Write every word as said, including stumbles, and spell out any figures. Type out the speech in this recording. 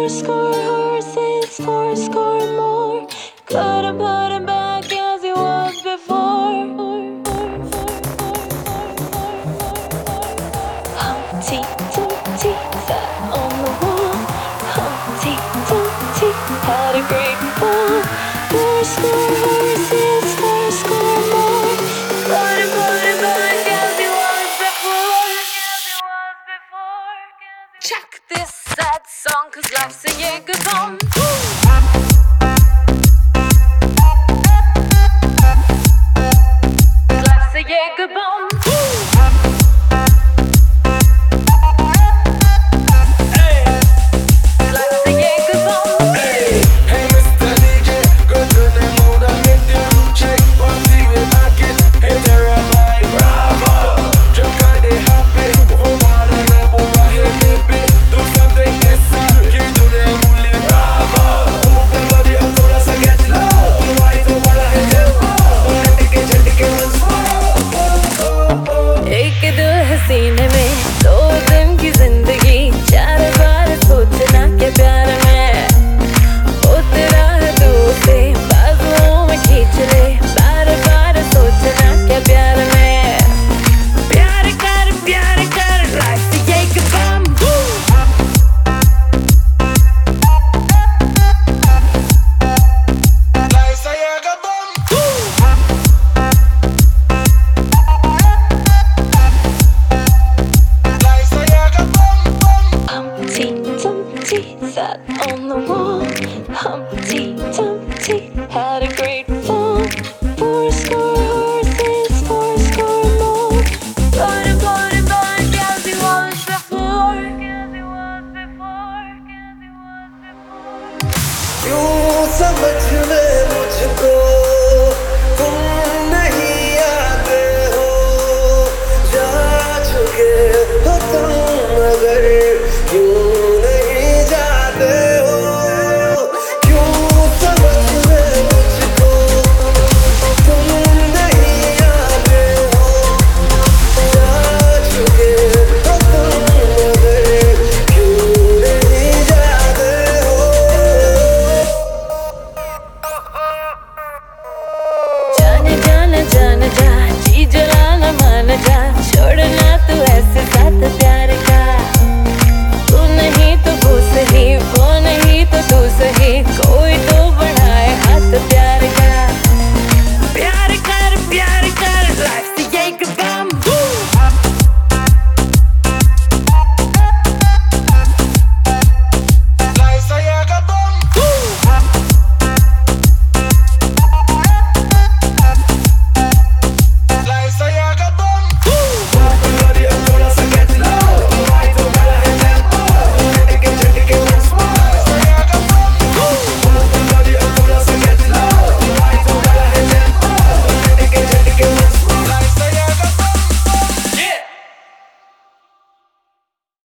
score horses, four score more. Couldn't put him back as he was before. Humpty Dumpty sat on the wall. Humpty Dumpty had a great fall. Four score horses, four score more. Couldn't put him back as he was before. Check this sad song, cause life's a Jaeger bomb. Life's a Jaeger bomb. Life's a Jaeger bomb. Hey mister D J, go to the mode and make the room check. One see we back it, hey terrified, bravo. Just cause they happy, oh man, and I'm over here, baby. Do something extra, give to them only bravo. Move the body up so let's get low. Do I do what I do? Don't let it get it once more. एक दिल हसीने में दो दिन की जिंदगी, चार बार सोचना क्या प्यार में उतरा है तू से बाजुओं में खींच ले, बार बार सोचना क्या प्यार में प्यार कर प्यार कर लाइफ एक बम। Life's a Jaeger bomb. Life's a Jaeger bomb, bomb. Humpty Dumpty sat on the wall. Humpty Dumpty had a great fall. Four score horses, four score more. Put him, put him back as he was before. क्यों समझ में मुझको